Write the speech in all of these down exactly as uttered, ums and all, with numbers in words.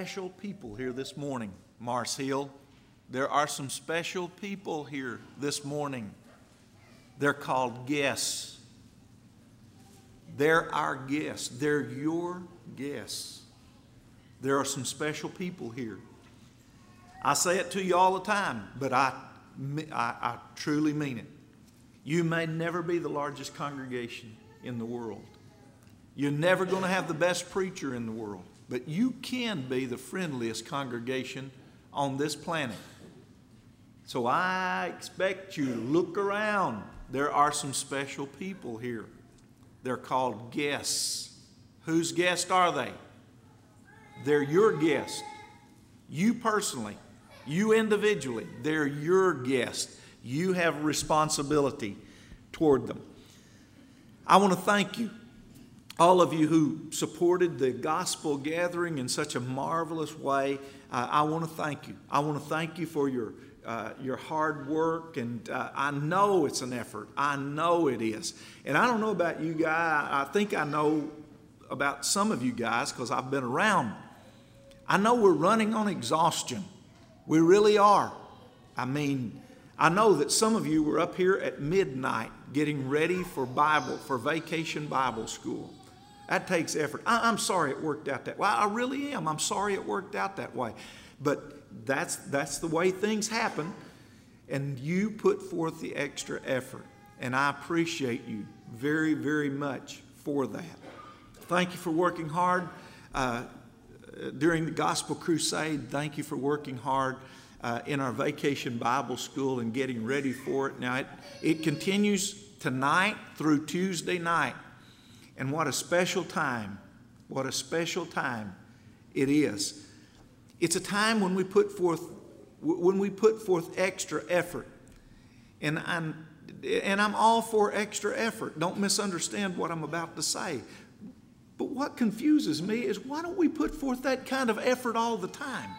special people here this morning, Mars Hill. There are some special people here this morning. They're called guests. They're our guests. They're your guests. There are some special people here. I say it to you all the time, but I, I, I truly mean it. You may never be the largest congregation in the world. You're never going to have the best preacher in the world. But you can be the friendliest congregation on this planet. So I expect you to look around. There are some special people here. They're called guests. Whose guests are they? They're your guests. You personally, you individually, they're your guests. You have responsibility toward them. I want to thank you, all of you who supported the gospel gathering in such a marvelous way. Uh, I want to thank you. I want to thank you for your uh, your hard work, and uh, I know it's an effort. I know it is. And I don't know about you guys. I think I know about some of you guys because I've been around. I know we're running on exhaustion. We really are. I mean, I know that some of you were up here at midnight getting ready for Bible, for Vacation Bible School. That takes effort. I, I'm sorry it worked out that way. I really am. I'm sorry it worked out that way. But that's that's the way things happen. And you put forth the extra effort. And I appreciate you very, very much for that. Thank you for working hard uh, during the Gospel Crusade. Thank you for working hard uh, in our Vacation Bible School and getting ready for it. Now, it, it continues tonight through Tuesday night. And what a special time, what a special time it is. It's a time when we put forth, when we put forth extra effort. And I'm, and I'm all for extra effort. Don't misunderstand what I'm about to say. But what confuses me is why don't we put forth that kind of effort all the time?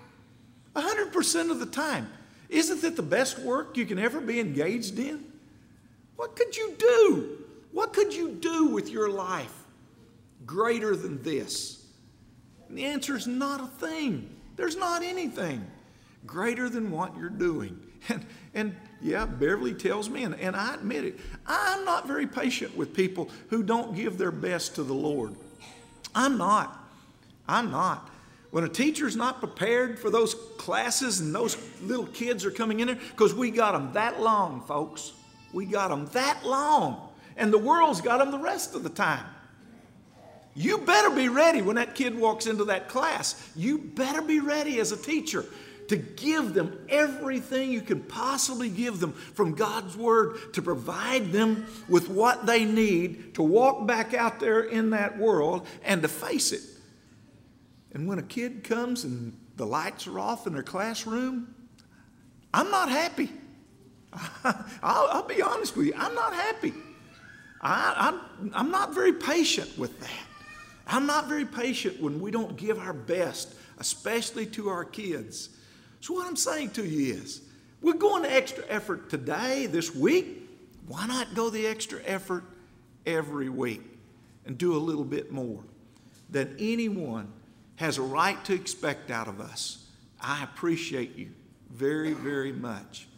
A hundred percent of the time. Isn't that the best work you can ever be engaged in? What could you do? What could you do with your life greater than this? And the answer is not a thing. There's not anything greater than what you're doing. And, and yeah, Beverly tells me, and, and I admit it, I'm not very patient with people who don't give their best to the Lord. I'm not. I'm not. When a teacher's not prepared for those classes and those little kids are coming in there, because we got them that long, folks. We got them that long. And the world's got them the rest of the time. You better be ready when that kid walks into that class. You better be ready as a teacher to give them everything you can possibly give them from God's Word, to provide them with what they need to walk back out there in that world and to face it. And when a kid comes and the lights are off in their classroom, I'm not happy. I'll, I'll be honest with you, I'm not happy. I, I'm, I'm not very patient with that. I'm not very patient when we don't give our best, especially to our kids. So what I'm saying to you is, we're going to extra effort today, this week. Why not go the extra effort every week and do a little bit more than anyone has a right to expect out of us? I appreciate you very, very much.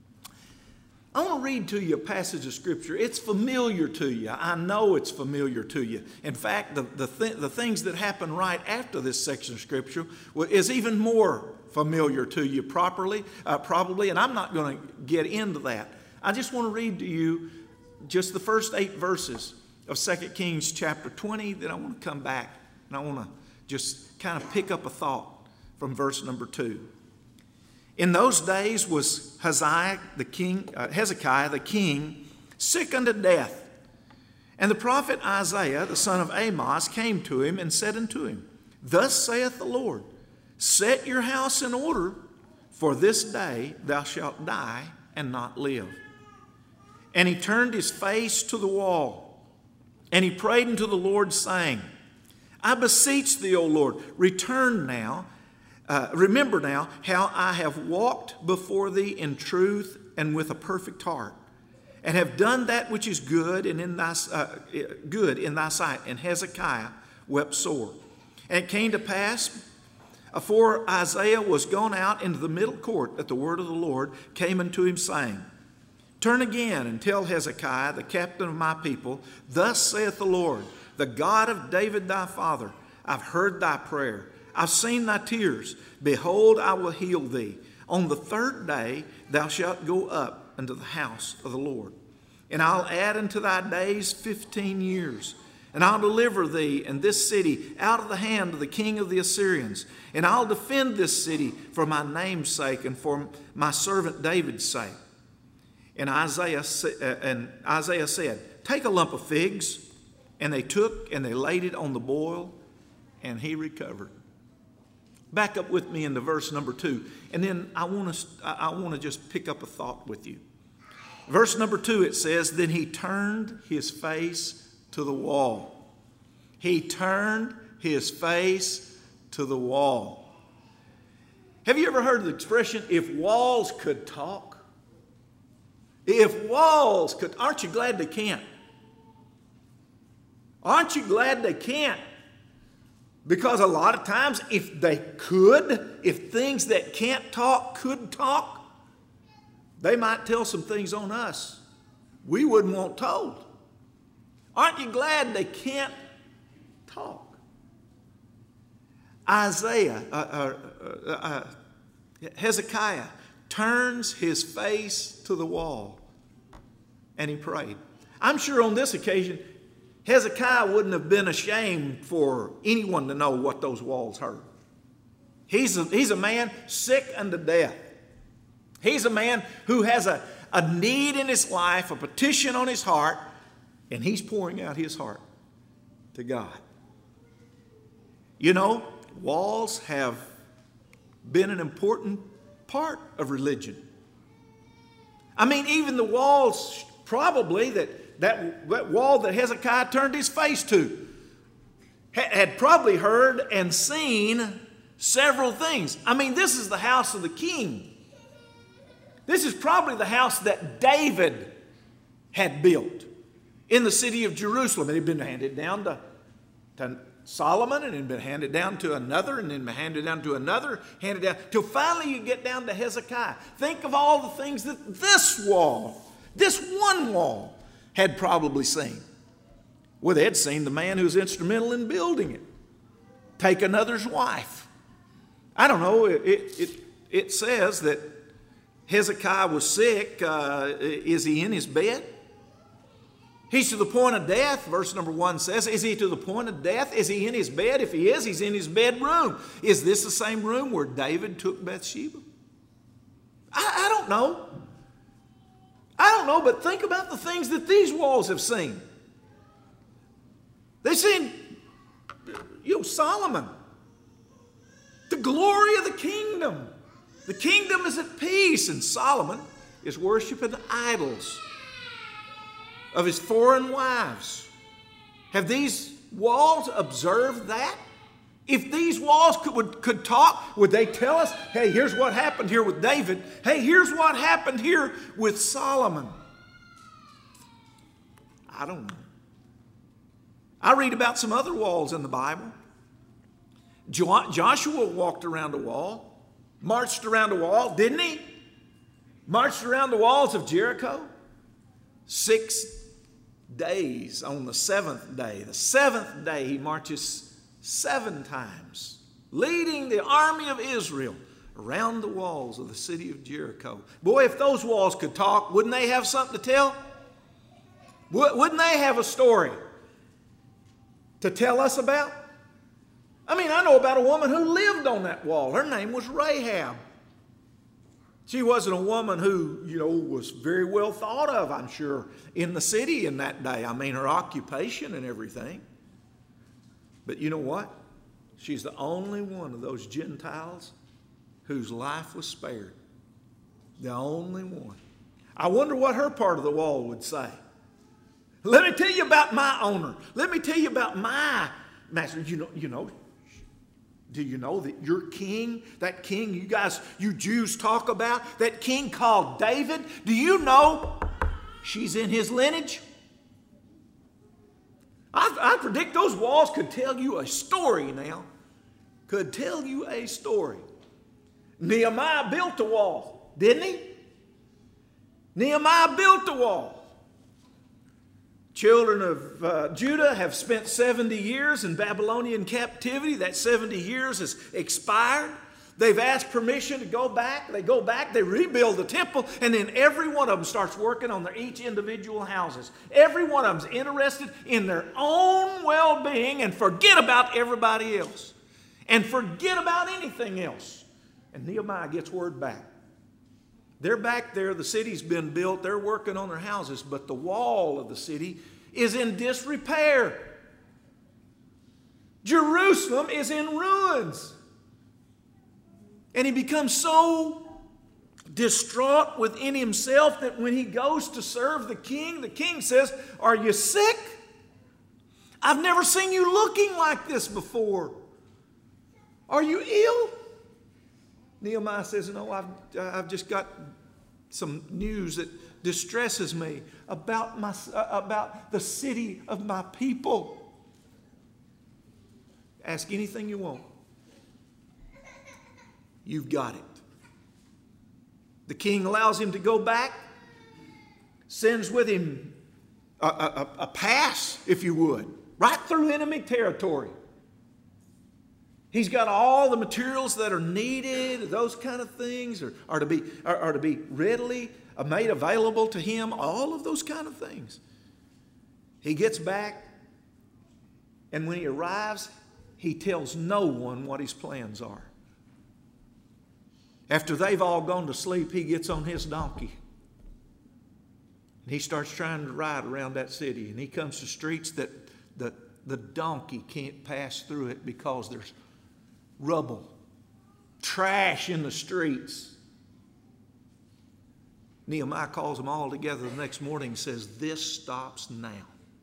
I want to read to you a passage of Scripture. It's familiar to you. I know it's familiar to you. In fact, the, the, th- the things that happen right after this section of Scripture is even more familiar to you properly, uh, probably, and I'm not going to get into that. I just want to read to you just the first eight verses of Second Kings chapter twenty. Then I want to come back and I want to just kind of pick up a thought from verse number two. In those days was Hezekiah the king, uh, Hezekiah the king sick unto death. And the prophet Isaiah, the son of Amos, came to him and said unto him, Thus saith the Lord, Set your house in order, for this day thou shalt die and not live. And he turned his face to the wall, and he prayed unto the Lord, saying, I beseech thee, O Lord, return now, Uh, remember now how I have walked before thee in truth and with a perfect heart, and have done that which is good and in thy uh, good in thy sight. And Hezekiah wept sore. And it came to pass Afore Isaiah was gone out into the middle court, that the word of the Lord came unto him, saying, Turn again and tell Hezekiah, the captain of my people, Thus saith the Lord, the God of David thy father, I've heard thy prayer. I've seen thy tears. Behold, I will heal thee. On the third day thou shalt go up unto the house of the Lord. And I'll add unto thy days fifteen years. And I'll deliver thee and this city out of the hand of the king of the Assyrians. And I'll defend this city for my name's sake and for my servant David's sake. And Isaiah, and Isaiah said, Take a lump of figs. And they took and they laid it on the boil, and he recovered. Back up with me into verse number two. And then I want to I want to just pick up a thought with you. Verse number two, it says, Then he turned his face to the wall. He turned his face to the wall. Have you ever heard the expression, if walls could talk? If walls could, aren't you glad they can't? Aren't you glad they can't? Because a lot of times, if they could, if things that can't talk could talk, they might tell some things on us we wouldn't want told. Aren't you glad they can't talk? Isaiah, uh, uh, uh, uh, Hezekiah turns his face to the wall and he prayed. I'm sure on this occasion, Hezekiah wouldn't have been ashamed for anyone to know what those walls heard. He's a, he's a man sick unto death. He's a man who has a, a need in his life, a petition on his heart, and he's pouring out his heart to God. You know, walls have been an important part of religion. I mean, even the walls probably that, that, that wall that Hezekiah turned his face to had probably heard and seen several things. I mean, this is the house of the king. This is probably the house that David had built in the city of Jerusalem. It had been handed down to, to Solomon, and it had been handed down to another, and then handed down to another, handed down, till finally you get down to Hezekiah. Think of all the things that this wall, this one wall, had probably seen. Well, they had seen the man who was instrumental in building it take another's wife. I don't know, it, it, it says that Hezekiah was sick. Uh, is he in his bed? He's to the point of death, verse number one says. Is he to the point of death? Is he in his bed? If he is, he's in his bedroom. Is this the same room where David took Bathsheba? I, I don't know. I don't know, but think about the things that these walls have seen. They've seen, you know, Solomon, the glory of the kingdom. The kingdom is at peace, and Solomon is worshiping idols of his foreign wives. Have these walls observed that? If these walls could, would, could talk, would they tell us, hey, here's what happened here with David. Hey, here's what happened here with Solomon. I don't know. I read about some other walls in the Bible. Jo- Joshua walked around a wall, marched around a wall, didn't he? Marched around the walls of Jericho. Six days on the seventh day. The seventh day he marches seven times, leading the army of Israel around the walls of the city of Jericho. Boy, if those walls could talk, wouldn't they have something to tell? Wouldn't they have a story to tell us about? I mean, I know about a woman who lived on that wall. Her name was Rahab. She wasn't a woman who, you know, was very well thought of, I'm sure, in the city in that day. I mean, her occupation and everything. But you know what? She's the only one of those Gentiles whose life was spared. The only one. I wonder what her part of the wall would say. Let me tell you about my owner. Let me tell you about my master. You know, you know, do you know that your king, that king you guys, you Jews talk about, that king called David, do you know she's in his lineage? I, I predict those walls could tell you a story now could tell you a story. Nehemiah built a wall, didn't he? Nehemiah built a wall. Children of uh, Judah have spent seventy years in Babylonian captivity. That seventy years has expired. They've asked permission to go back. They go back, they rebuild the temple, and then every one of them starts working on their each individual houses. Every one of them is interested in their own well-being and forget about everybody else. And forget about anything else. And Nehemiah gets word back. They're back there, the city's been built, they're working on their houses, but the wall of the city is in disrepair. Jerusalem is in ruins. And he becomes so distraught within himself that when he goes to serve the king, the king says, "Are you sick? I've never seen you looking like this before. Are you ill?" Nehemiah says, "No, I've, I've just got some news that distresses me about, my, about the city of my people." Ask anything you want. You've got it. The king allows him to go back, sends with him a, a, a pass, if you would, right through enemy territory. He's got all the materials that are needed, those kind of things are, are, to, be, are, are to be readily made available to him, all of those kind of things. He gets back, and when he arrives, he tells no one what his plans are. After they've all gone to sleep, he gets on his donkey. And he starts trying to ride around that city. And he comes to streets that the, the donkey can't pass through it because there's rubble, trash in the streets. Nehemiah calls them all together the next morning and says, "This stops now.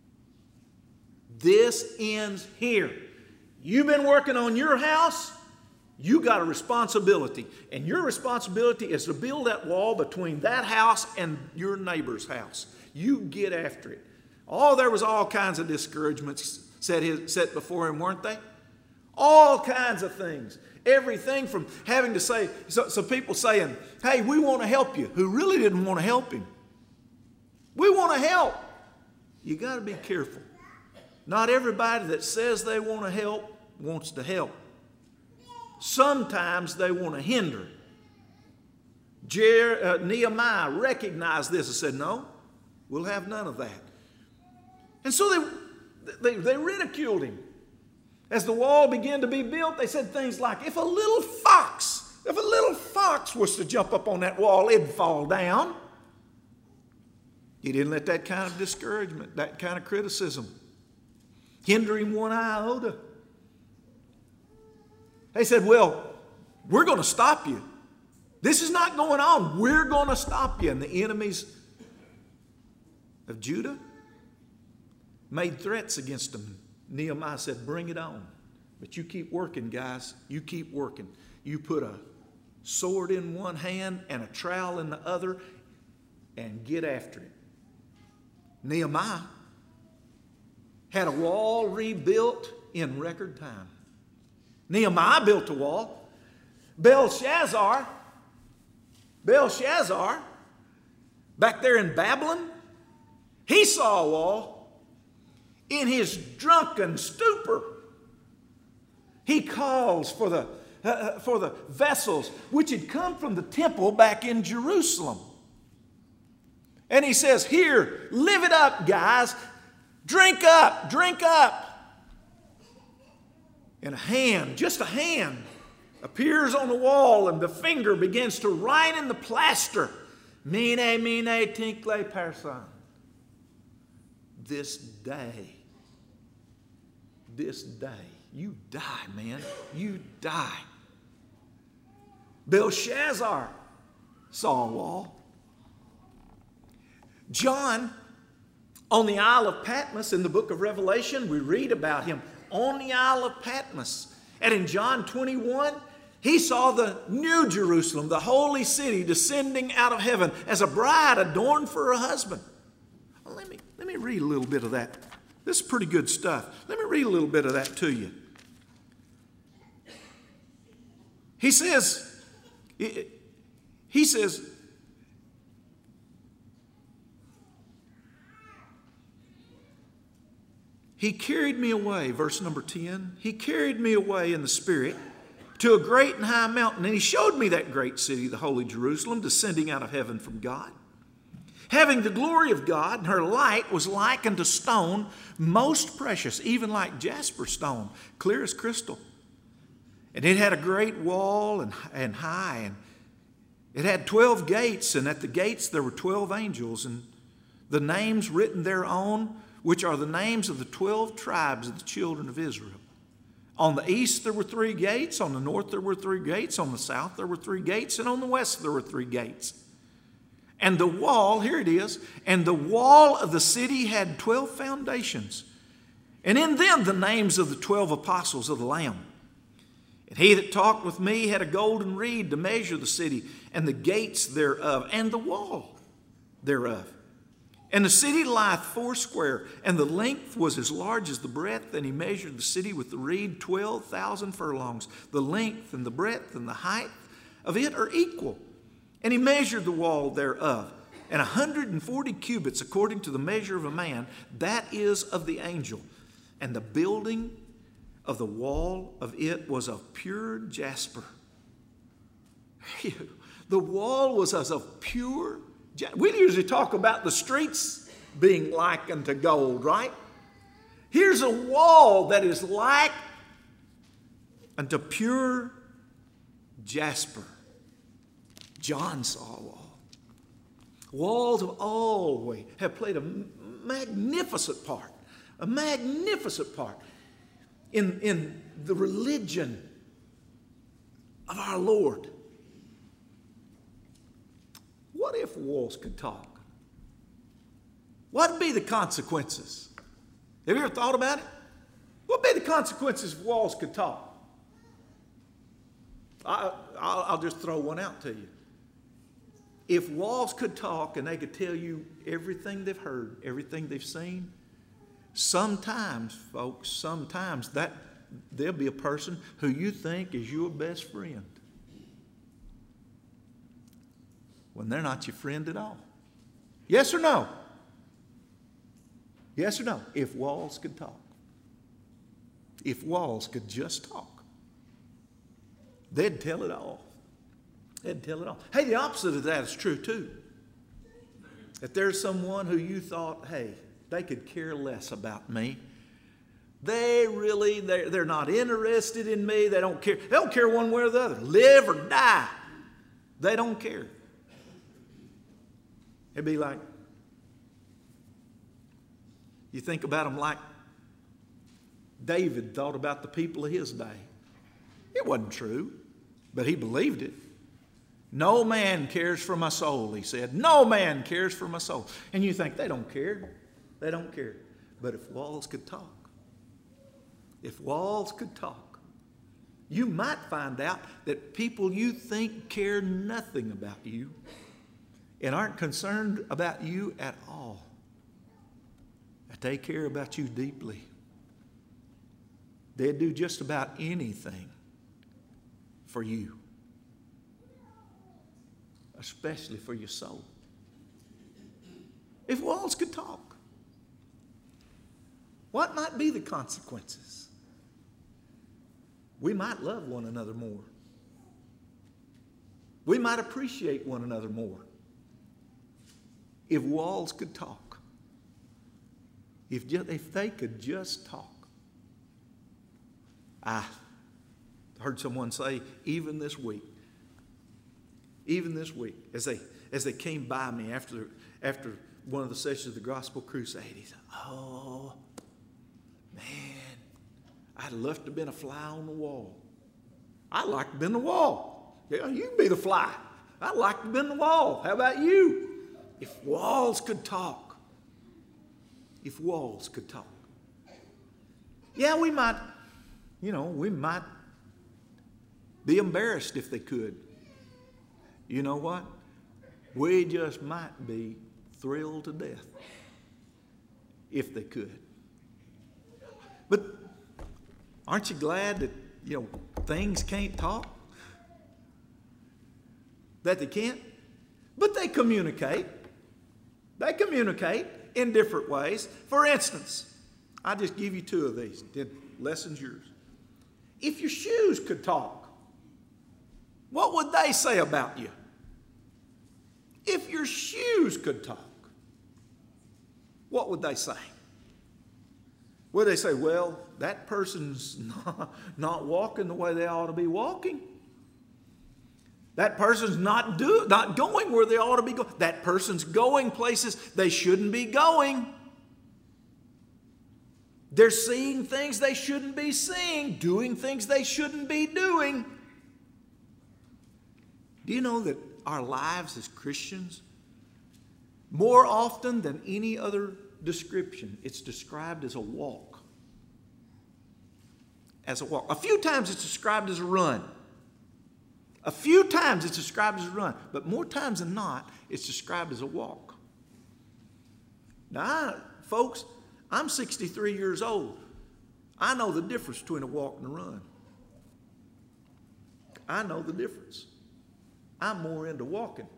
This ends here. You've been working on your house. You got a responsibility. And your responsibility is to build that wall between that house and your neighbor's house. You get after it." Oh, there was all kinds of discouragements set, his, set before him, weren't they? All kinds of things. Everything from having to say, so, so people saying, "Hey, we want to help you," who really didn't want to help him. We want to help. You got to be careful. Not everybody that says they want to help wants to help. Sometimes they want to hinder. Jer, uh, Nehemiah recognized this and said, "No, we'll have none of that." And so they, they, they ridiculed him. As the wall began to be built, they said things like, "If a little fox, if a little fox was to jump up on that wall, it'd fall down." He didn't let that kind of discouragement, that kind of criticism, hinder him one iota. They said, "Well, we're going to stop you. This is not going on. We're going to stop you." And the enemies of Judah made threats against them. Nehemiah said, "Bring it on. But you keep working, guys. You keep working. You put a sword in one hand and a trowel in the other and get after it." Nehemiah had a wall rebuilt in record time. Nehemiah built a wall. Belshazzar, Belshazzar, back there in Babylon, he saw a wall. In his drunken stupor, he calls for the, uh, for the vessels which had come from the temple back in Jerusalem. And he says, "Here, live it up, guys. Drink up, drink up." And a hand, just a hand, appears on the wall, and the finger begins to write in the plaster, "Mene, mene, tinkle, parson." This day, this day, you die, man. You die. Belshazzar saw a wall. John, on the Isle of Patmos in the book of Revelation, we read about him on the Isle of Patmos. And in John twenty-one, he saw the new Jerusalem, the holy city, descending out of heaven as a bride adorned for her husband. Well, let me, let me read a little bit of that. This is pretty good stuff. Let me read a little bit of that to you. He says, he says, He carried me away, verse number ten. He carried me away in the Spirit to a great and high mountain, and He showed me that great city, the holy Jerusalem, descending out of heaven from God, having the glory of God, and her light was like unto stone, most precious, even like jasper stone, clear as crystal. And it had a great wall and, and high, and it had twelve gates, and at the gates there were twelve angels, and the names written thereon, which are the names of the twelve tribes of the children of Israel. On the east there were three gates, on the north there were three gates, on the south there were three gates, and on the west there were three gates. And the wall, here it is, and the wall of the city had twelve foundations, and in them the names of the twelve apostles of the Lamb. And he that talked with me had a golden reed to measure the city, and the gates thereof, and the wall thereof. And the city lieth foursquare, and the length was as large as the breadth. And he measured the city with the reed twelve thousand furlongs. The length and the breadth and the height of it are equal. And he measured the wall thereof, and a hundred and forty cubits according to the measure of a man, that is of the angel. And the building of the wall of it was of pure jasper. The wall was as of pure jasper. We usually talk about the streets being like unto gold, right? Here's a wall that is like unto pure jasper. John saw a wall. Walls have always have played a magnificent part, a magnificent part in, in the religion of our Lord. What if walls could talk? What would be the consequences? Have you ever thought about it? What would be the consequences if walls could talk? I, I'll, I'll just throw one out to you. If walls could talk and they could tell you everything they've heard, everything they've seen, sometimes, folks, sometimes that there'll be a person who you think is your best friend when they're not your friend at all. Yes or no? Yes or no? If walls could talk. If walls could just talk, they'd tell it all. They'd tell it all. Hey, the opposite of that is true too. If there's someone who you thought, hey, they could care less about me. They really, they're, they're not interested in me. They don't care. They don't care one way or the other. Live or die. They don't care. It'd be like, you think about them like David thought about the people of his day. It wasn't true, but he believed it. No man cares for my soul, he said. No man cares for my soul. And you think, they don't care. They don't care. But if walls could talk, if walls could talk, you might find out that people you think care nothing about you and aren't concerned about you at all, that they care about you deeply. They'd do just about anything for you, especially for your soul. If walls could talk, what might be the consequences? We might love one another more. We might appreciate one another more. If walls could talk, if, just, if they could just talk. I heard someone say, even this week, even this week, as they as they came by me after after one of the sessions of the Gospel Crusade, he said, oh, man, I'd love to have been a fly on the wall. I'd like to have been the wall. Yeah, you can be the fly. I'd like to have been the wall. How about you? If walls could talk. If walls could talk. Yeah, we might, you know, we might be embarrassed if they could. You know what? We just might be thrilled to death if they could. But aren't you glad that, you know, things can't talk? that they can't, but they communicate. They communicate in different ways. For instance, I just give you two of these. Did lessons yours? If your shoes could talk, what would they say about you? If your shoes could talk, what would they say? Would they say, well, that person's not, not walking the way they ought to be walking? That person's not do, not going where they ought to be going. That person's going places they shouldn't be going. They're seeing things they shouldn't be seeing, doing things they shouldn't be doing. Do you know that our lives as Christians, more often than any other description, it's described as a walk? As a walk. A few times it's described as a run. A few times it's described as a run, but more times than not, it's described as a walk. Now, I, folks, I'm sixty-three years old. I know the difference between a walk and a run. I know the difference. I'm more into walking.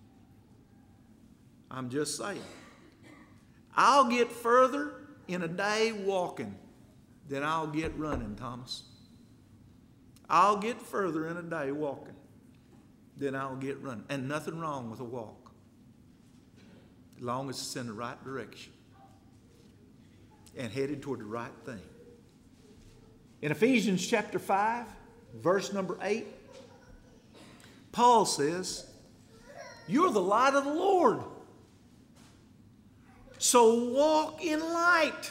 I'm just saying. I'll get further in a day walking than I'll get running, Thomas. I'll get further in a day walking than I'll get running. And nothing wrong with a walk, as long as it's in the right direction and headed toward the right thing. In Ephesians chapter five, verse number eight, Paul says, you're the light of the Lord. So walk in light.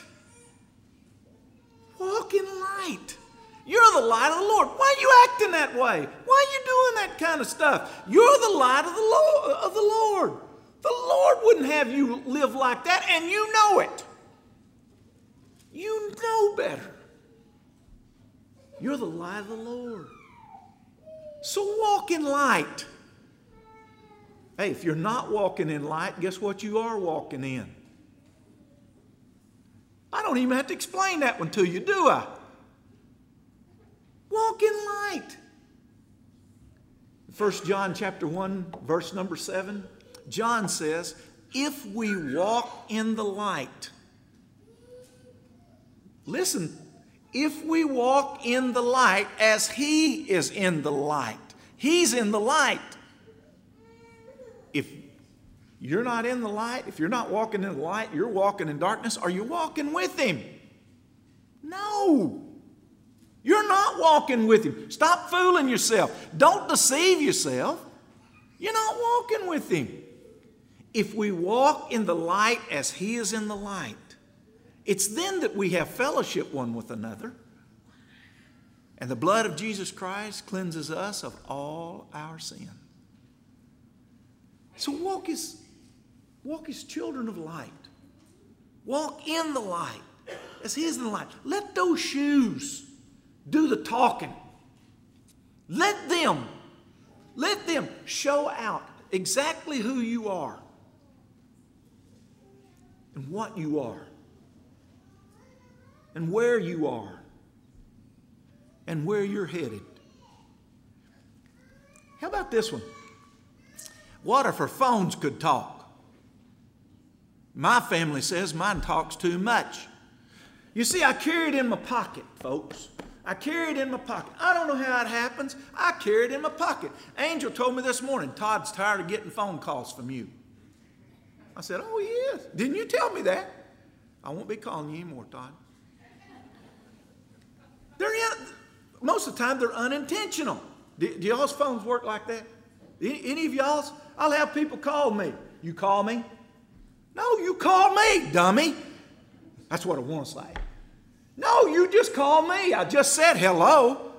Walk in light. You're the light of the Lord. Why are you acting that way? Why are you doing that kind of stuff? You're the light of the Lord. Of the Lord. The Lord wouldn't have you live like that, and you know it. You know better. You're the light of the Lord. So walk in light. Hey, if you're not walking in light, guess what you are walking in? I don't even have to explain that one to you, do I? Walk in light. First John chapter one, verse number seven, John says, if we walk in the light, listen, if we walk in the light as He is in the light, He's in the light. If you're not in the light, if you're not walking in the light, you're walking in darkness, are you walking with Him? No. You're not walking with Him. Stop fooling yourself. Don't deceive yourself. You're not walking with Him. If we walk in the light as He is in the light, it's then that we have fellowship one with another. And the blood of Jesus Christ cleanses us of all our sin. So walk as, walk as children of light. Walk in the light as He is in the light. Let those shoes do the talking. Let them, let them show out exactly who you are and what you are and where you are and where you're headed. How about this one? What if our phones could talk? My family says mine talks too much. You see, I carry it in my pocket, folks. I carry it in my pocket. I don't know how it happens. I carry it in my pocket. Angel told me this morning, Todd's tired of getting phone calls from you. I said, oh, he is. Didn't you tell me that? I won't be calling you anymore, Todd. They're in, most of the time, they're unintentional. Do, do y'all's phones work like that? Any, any of y'all's? I'll have people call me. You call me? No, you call me, dummy. That's what I want to say. No, you just called me. I just said hello.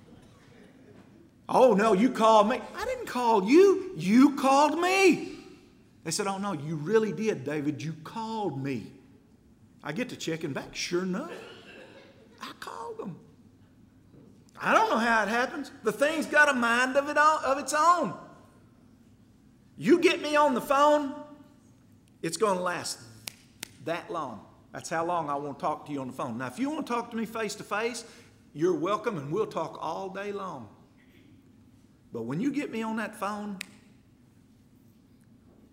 Oh, no, you called me. I didn't call you. You called me. They said, oh, no, you really did, David. You called me. I get to checking back. Sure enough, I called them. I don't know how it happens. The thing's got a mind of, it all, of its own. You get me on the phone, it's going to last that long. That's how long I want to talk to you on the phone. Now, if you want to talk to me face to face, you're welcome and we'll talk all day long. But when you get me on that phone,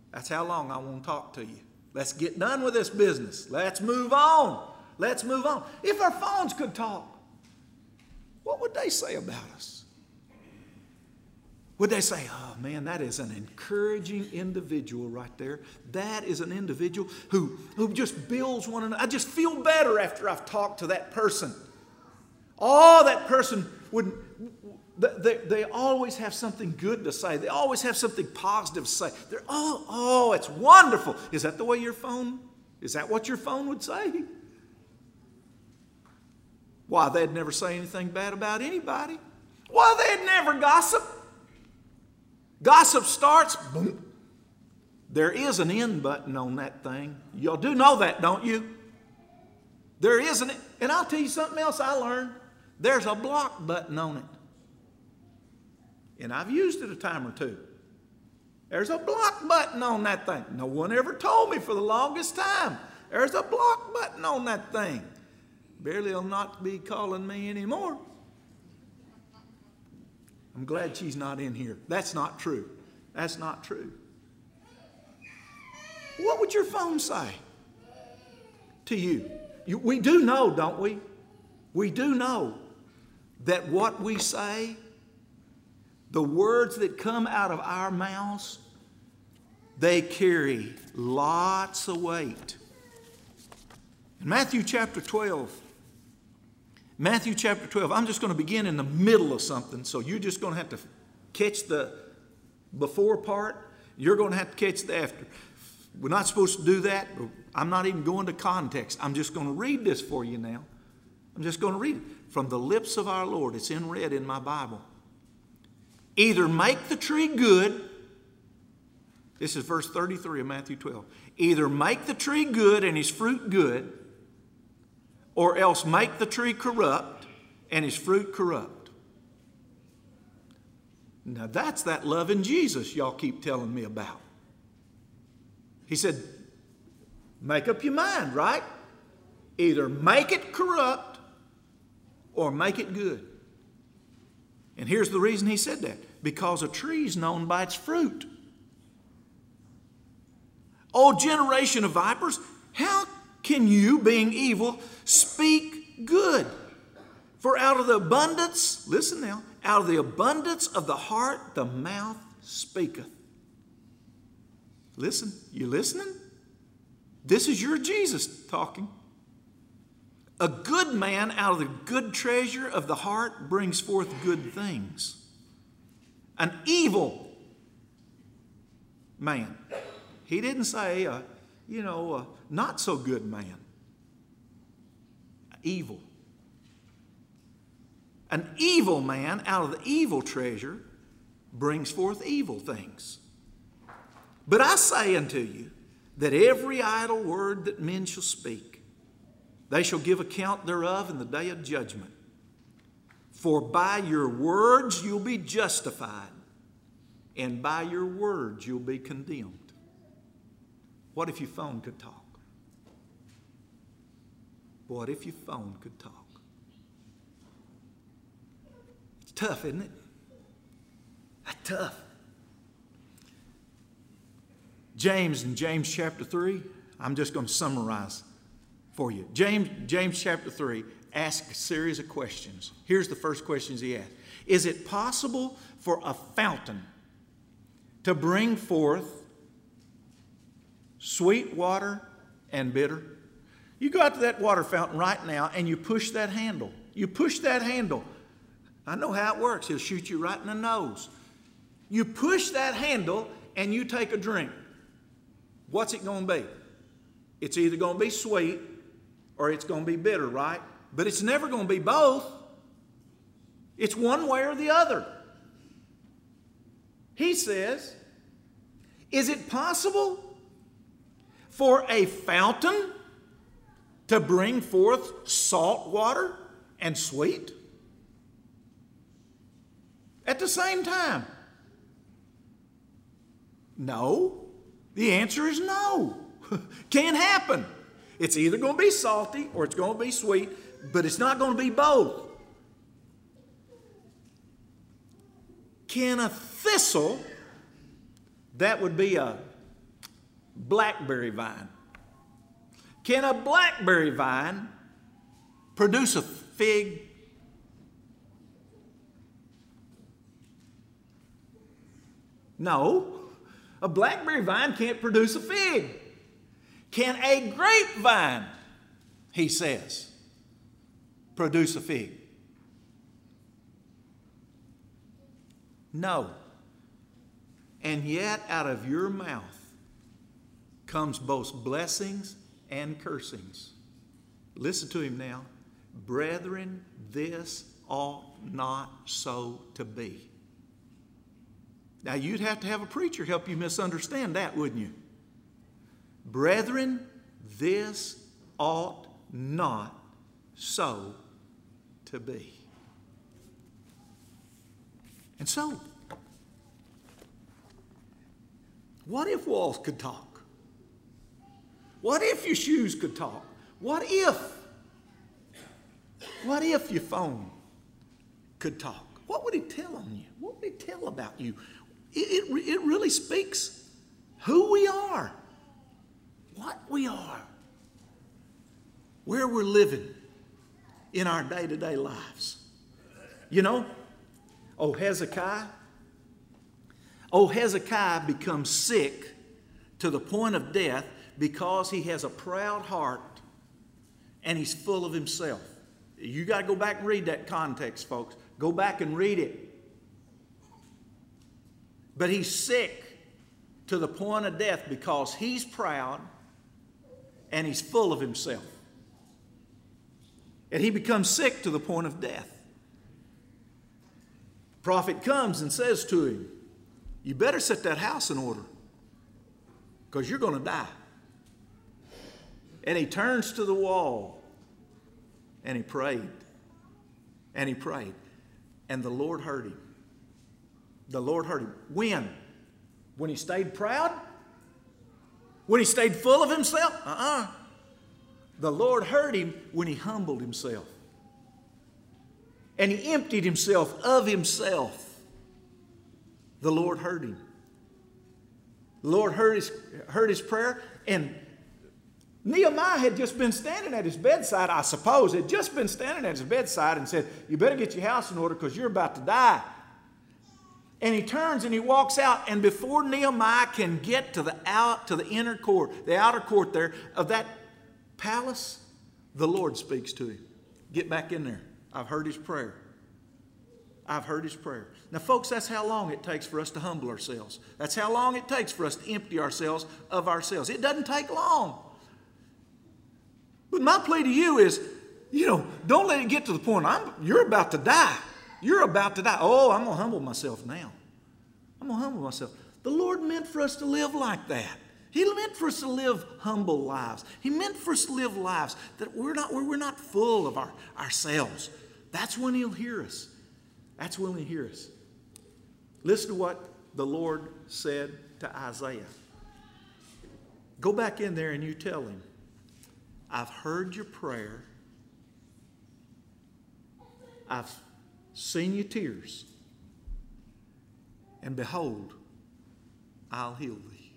That's how long I want to talk to you. Let's get done with this business. Let's move on. Let's move on. If our phones could talk, what would they say about us? Would they say, oh man, that is an encouraging individual right there. That is an individual who, who just builds one another. I just feel better after I've talked to that person. Oh, that person would, they, they always have something good to say. They always have something positive to say. They're, oh, oh, it's wonderful. Is that the way your phone, is that what your phone would say? Why, they'd never say anything bad about anybody. Why, they'd never gossip. Gossip starts, boom. There is an end button on that thing. Y'all do know that, don't you? There is an, and I'll tell you something else I learned. There's a block button on it. And I've used it a time or two. There's a block button on that thing. No one ever told me for the longest time. There's a block button on that thing. Barely will not be calling me anymore. I'm glad she's not in here. That's not true. That's not true. What would your phone say to you? you? We do know, don't we? We do know that what we say, the words that come out of our mouths, they carry lots of weight. In Matthew chapter twelve, Matthew chapter twelve, I'm just going to begin in the middle of something, so you're just going to have to catch the before part. You're going to have to catch the after. We're not supposed to do that. I'm not even going to context. I'm just going to read this for you now. I'm just going to read it from the lips of our Lord. It's in red in my Bible. Either make the tree good. This is verse thirty-three of Matthew twelve. Either make the tree good and his fruit good, or else make the tree corrupt and his fruit corrupt. Now that's that loving Jesus y'all keep telling me about. He said, make up your mind, right? Either make it corrupt or make it good. And here's the reason he said that. Because a tree is known by its fruit. O generation of vipers, how can you, being evil, speak good? For out of the abundance, listen now, out of the abundance of the heart, the mouth speaketh. Listen, you listening? This is your Jesus talking. A good man out of the good treasure of the heart brings forth good things. An evil man. He didn't say, uh, you know, uh, not so good man. Evil. An evil man out of the evil treasure brings forth evil things. But I say unto you that every idle word that men shall speak, they shall give account thereof in the day of judgment. For by your words you'll be justified, and by your words you'll be condemned. What if your phone could talk? What if your phone could talk? It's tough, isn't it? That's tough. James in James chapter three, I'm just going to summarize for you. James, James chapter three asks a series of questions. Here's the first questions he asked. Is it possible for a fountain to bring forth sweet water and bitter? You go out to that water fountain right now and you push that handle. You push that handle. I know how it works. He'll shoot you right in the nose. You push that handle and you take a drink. What's it going to be? It's either going to be sweet or it's going to be bitter, right? But it's never going to be both. It's one way or the other. He says, is it possible for a fountain to bring forth salt water and sweet at the same time? No. The answer is no. Can't happen. It's either going to be salty or it's going to be sweet, but it's not going to be both. Can a thistle, that would be a, blackberry vine. Can a blackberry vine produce a fig? No, a blackberry vine can't produce a fig. Can a grapevine, he says, produce a fig? No. And yet out of your mouth comes both blessings and cursings. Listen to him now. Brethren, this ought not so to be. Now you'd have to have a preacher help you misunderstand that, wouldn't you? Brethren, this ought not so to be. And so, what if walls could talk? What if your shoes could talk? What if, what if your phone could talk? What would it tell on you? What would it tell about you? It, it, it really speaks who we are, what we are, where we're living in our day-to-day lives. You know, oh Hezekiah, oh Hezekiah becomes sick to the point of death because he has a proud heart and he's full of himself. You got to go back and read that context, folks. Go back and read it. But he's sick to the point of death because he's proud and he's full of himself. And he becomes sick to the point of death. Prophet comes and says to him, you better set that house in order because you're going to die. And he turns to the wall and he prayed. And he prayed. And the Lord heard him. The Lord heard him. When? When he stayed proud? When he stayed full of himself? Uh-uh. The Lord heard him when he humbled himself. And he emptied himself of himself. The Lord heard him. The Lord heard his, heard his prayer. And Nehemiah had just been standing at his bedside, I suppose, had just been standing at his bedside and said, you better get your house in order because you're about to die. And he turns and he walks out, and before Nehemiah can get to the out to the inner court, the outer court there of that palace, the Lord speaks to him. Get back in there. I've heard his prayer. I've heard his prayer. Now, folks, that's how long it takes for us to humble ourselves. That's how long it takes for us to empty ourselves of ourselves. It doesn't take long. But my plea to you is, you know, don't let it get to the point I'm, you're about to die. You're about to die. Oh, I'm going to humble myself now. I'm going to humble myself. The Lord meant for us to live like that. He meant for us to live humble lives. He meant for us to live lives that we're not, where we're not full of our, ourselves. That's when He'll hear us. That's when He'll hear us. Listen to what the Lord said to Isaiah. Go back in there and you tell him, I've heard your prayer. I've seen your tears. And behold, I'll heal thee.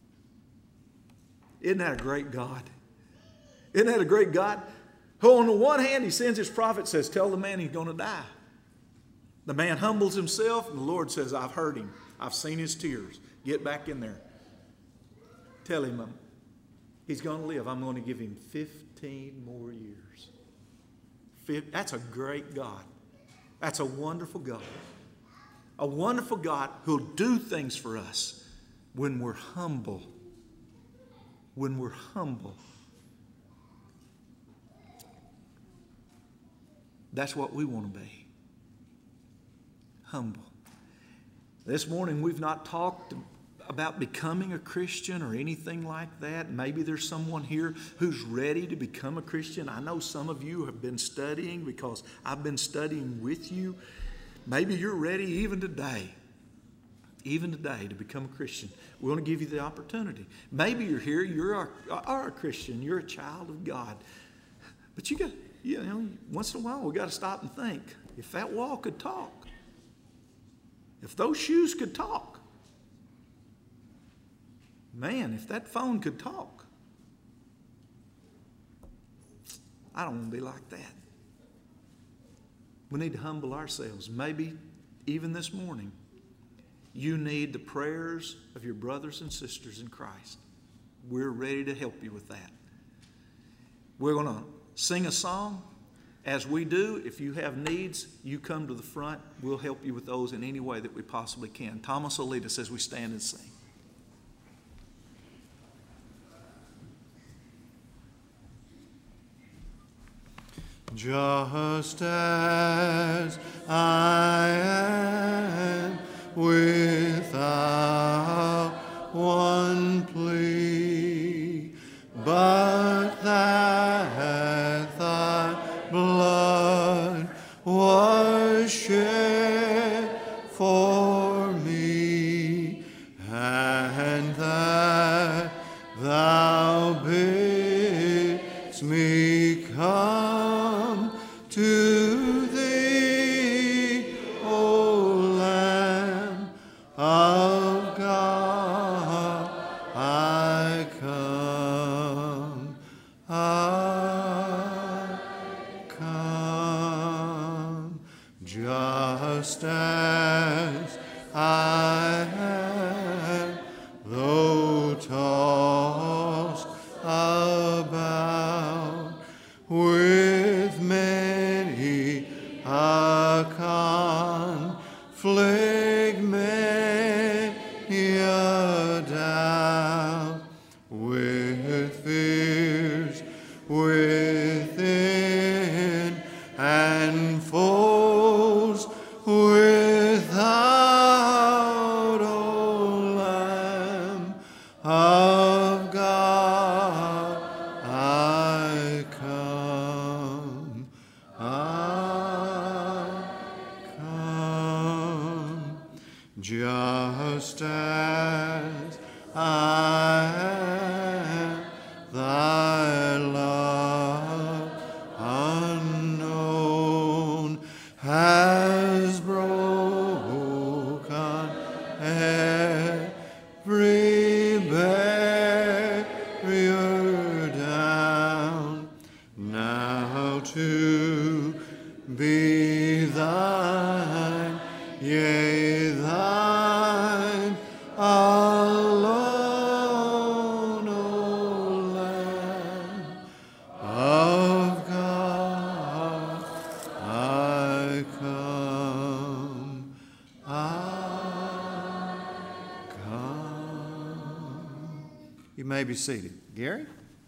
Isn't that a great God? Isn't that a great God? Who on the one hand, He sends His prophet, says, tell the man he's going to die. The man humbles himself, and the Lord says, I've heard him. I've seen his tears. Get back in there. Tell him um, he's going to live. I'm going to give him fifteen more years. That's a great God. That's a wonderful God. A wonderful God who'll do things for us when we're humble. When we're humble. That's what we want to be. Humble. This morning we've not talked about becoming a Christian or anything like that. Maybe there's someone here who's ready to become a Christian. I know some of you have been studying because I've been studying with you. Maybe you're ready even today, even today to become a Christian. We want to give you the opportunity. Maybe you're here, you're a, are a Christian, you're a child of God. But you got, you know, once in a while we got to stop and think, if that wall could talk, if those shoes could talk, Man, if that phone could talk. I don't want to be like that. We need to humble ourselves. Maybe even this morning, you need the prayers of your brothers and sisters in Christ. We're ready to help you with that. We're going to sing a song. As we do, if you have needs, you come to the front. We'll help you with those in any way that we possibly can. Thomas will lead us as we stand and sing. Just as I am, without one plea, but that thy blood was shed for me, and that thou bidst me come to thee, O Lamb of God, I come, I come, just as I am, though tossed about with many a conflict, many a doubt, with fears within and foes without, O Lamb of God, I come, I come, just as I am, thy love unknown has broken every barrier down, now to be thine, yea, thine alone, O Lamb of God, I come, I come. You may be seated. Gary?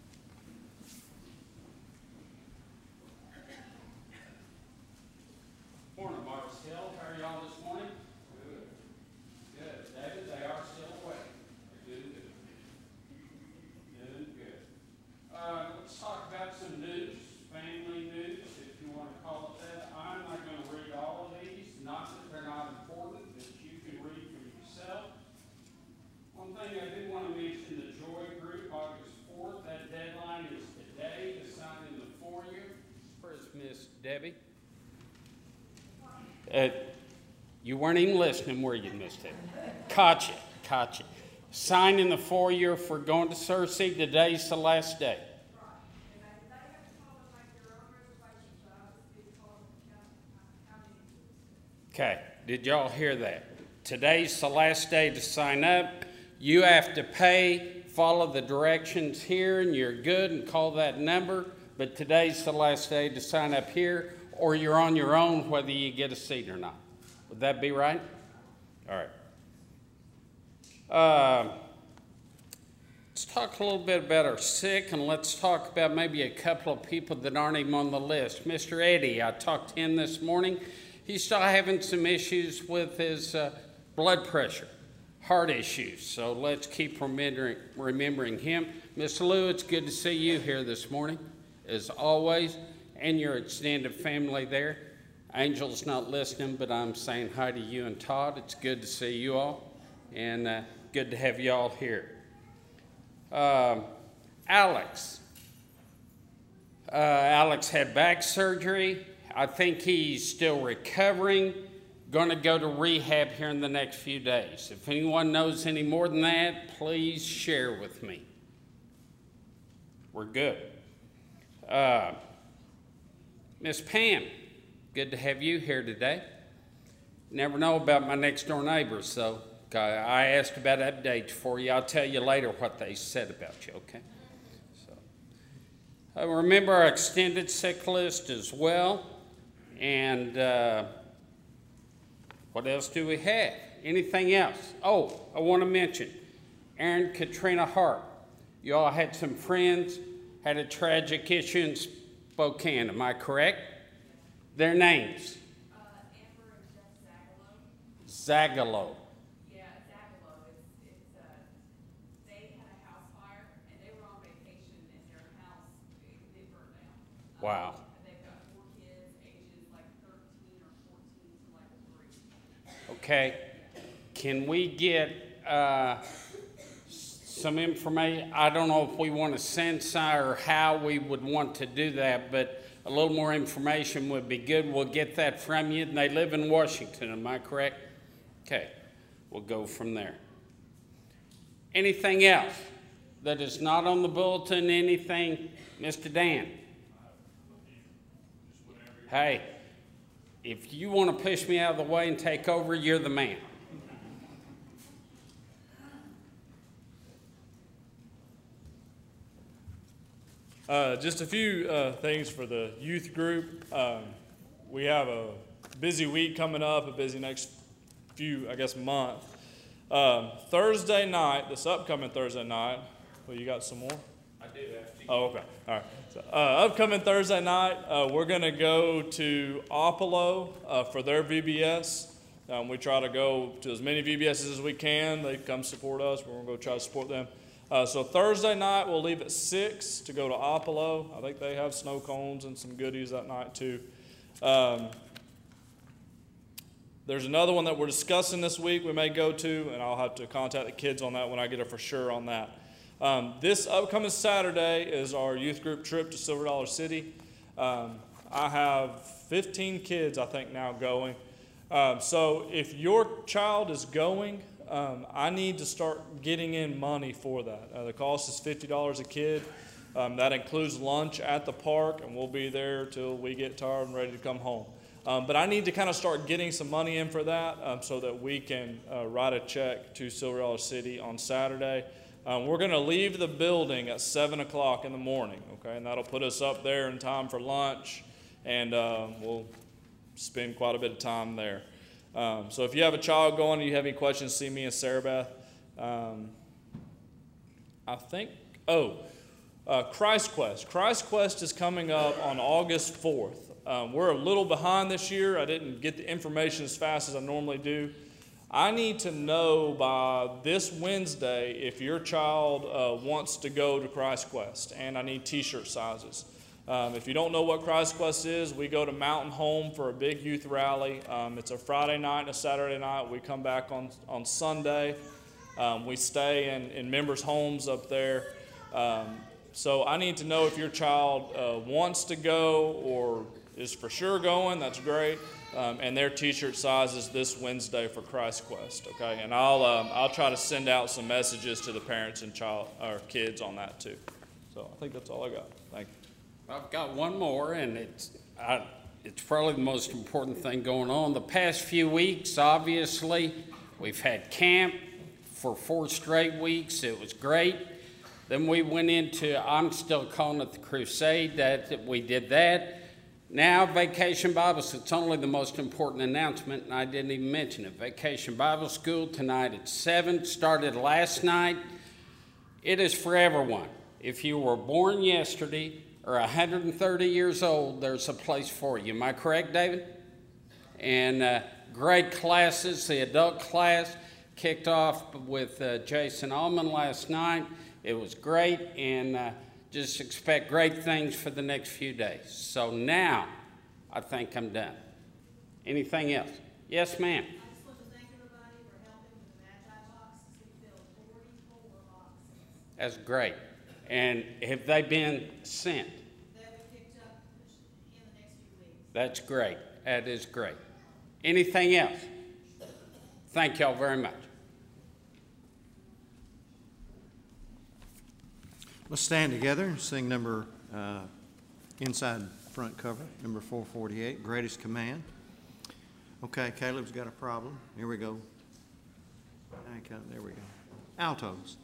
Morning, Marcel. How are y'all this morning? Good. Good. David, they are still awake. They're doing good. Doing good. Uh, let's talk about some news, family news, if you want to call it that. I'm not going to read all of these, not that they're not important, that you can read for yourself. One thing I did want to mention, the Joy Group, August fourth, that deadline is today to sign in the foyer. Where's Miss Debbie? Uh, you weren't even listening, were you, Miss Debbie? Caught you, caught you. Sign in the foyer for going to Searcy. Today's the last day. Okay, did y'all hear that? Today's the last day to sign up. You have to pay, follow the directions here, and you're good, and call that number. But today's the last day to sign up here, or you're on your own whether you get a seat or not. Would that be right? All right. Uh, let's talk a little bit about our sick, and let's talk about maybe a couple of people that aren't even on the list. Mister Eddie, I talked to him this morning. He's still having some issues with his uh, blood pressure, heart issues, so let's keep remembering, remembering him. Miss Lou, it's good to see you here this morning, as always, and your extended family there. Angel's not listening, but I'm saying hi to you and Todd. It's good to see you all, and uh, good to have you all here. Uh, Alex. Uh, Alex had back surgery. I think he's still recovering. going to go to rehab here in the next few days. If anyone knows any more than that, please share with me. We're good. Uh, Miss Pam, good to have you here today. Never know about my next door neighbors, so I asked about updates for you. I'll tell you later what they said about you, okay? So, uh, remember our extended sick list as well. And uh, what else do we have? Anything else? Oh, I want to mention Aaron Katrina Hart. You all had some friends, had a tragic issue in Spokane, am I correct? Their names? Uh, Amber and Jeff Zagalo. Zagalo. Yeah, Zagalo. It's, it's, uh, they had a house fire and they were on vacation and their house, it, it burned down. Wow. Um, they've got four kids, ages like thirteen or fourteen to like three. Okay. Can we get uh, some information? I don't know if we want to send some or how we would want to do that, but a little more information would be good. We'll get that from you. And they live in Washington, am I correct? Okay, we'll go from there. Anything else that is not on the bulletin? Anything, Mister Dan? Hey, if you want to push me out of the way and take over, you're the man. Uh, just a few uh, things for the youth group. Um, we have a busy week coming up, a busy next few, I guess, month. Um, Thursday night, this upcoming Thursday night, well, you got some more? I do after you. Oh, okay. All right. So, uh, upcoming Thursday night, uh, we're going to go to Apollo uh, for their V B S. Um, we try to go to as many V B Ss as we can. They come support us. We're going to go try to support them. Uh, so Thursday night, we'll leave at six to go to Apollo. I think they have snow cones and some goodies that night, too. Um, there's another one that we're discussing this week we may go to, and I'll have to contact the kids on that when I get a for sure on that. Um, this upcoming Saturday is our youth group trip to Silver Dollar City. Um, I have fifteen kids, I think, now going. Um, so if your child is going, um, I need to start getting in money for that. Uh, the cost is fifty dollars a kid. Um, that includes lunch at the park, and we'll be there till we get tired and ready to come home. Um, but I need to kind of start getting some money in for that um, so that we can uh, write a check to Silver Dollar City on Saturday. Um, we're going to leave the building at seven o'clock in the morning, okay? And that'll put us up there in time for lunch, and uh, we'll spend quite a bit of time there. Um, so if you have a child going and you have any questions, see me and Sarah Beth. Um, I think, oh, uh, Christ Quest. Christ Quest is coming up on August fourth. Um, we're a little behind this year. I didn't get the information as fast as I normally do. I need to know by this Wednesday if your child uh, wants to go to Christ Quest, and I need t-shirt sizes. Um, if you don't know what Christ Quest is, we go to Mountain Home for a big youth rally. Um, it's a Friday night and a Saturday night. We come back on, on Sunday. Um, we stay in, in members' homes up there. Um, so I need to know if your child uh, wants to go or is for sure going. That's great. Um, and their t-shirt size is this Wednesday for Christ Quest, okay? And I'll um, I'll try to send out some messages to the parents and child or kids on that too. So I think that's all I got. Thank you. I've got one more, and it's I, it's probably the most important thing going on. The past few weeks, obviously, we've had camp for four straight weeks. It was great. Then we went into, I'm still calling it the crusade, that we did that. Now, Vacation Bible School, it's only the most important announcement, and I didn't even mention it. Vacation Bible School tonight at seven, started last night. It is for everyone. If you were born yesterday or one hundred thirty years old, there's a place for you. Am I correct, David? And uh, great classes. The adult class kicked off with uh, Jason Allman last night. It was great, and uh, just expect great things for the next few days. So now, I think I'm done. Anything else? Yes, ma'am. I just want to thank everybody for helping with the Magi boxes. We filled forty-four boxes. That's great. And have they been sent? They'll be picked up in the next few weeks. That's great. That is great. Anything else? Thank y'all very much. Let's stand together and sing number, uh, inside front cover, number four forty-eight, Greatest Command. Okay, Caleb's got a problem. Here we go. Okay, there we go. Altos.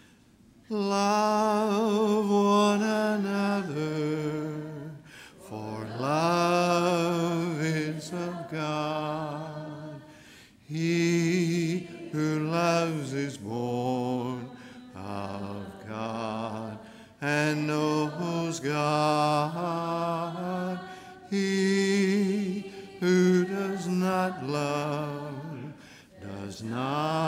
Love one another, for love is of God. He who loves is born of God and knows God. He who does not love does not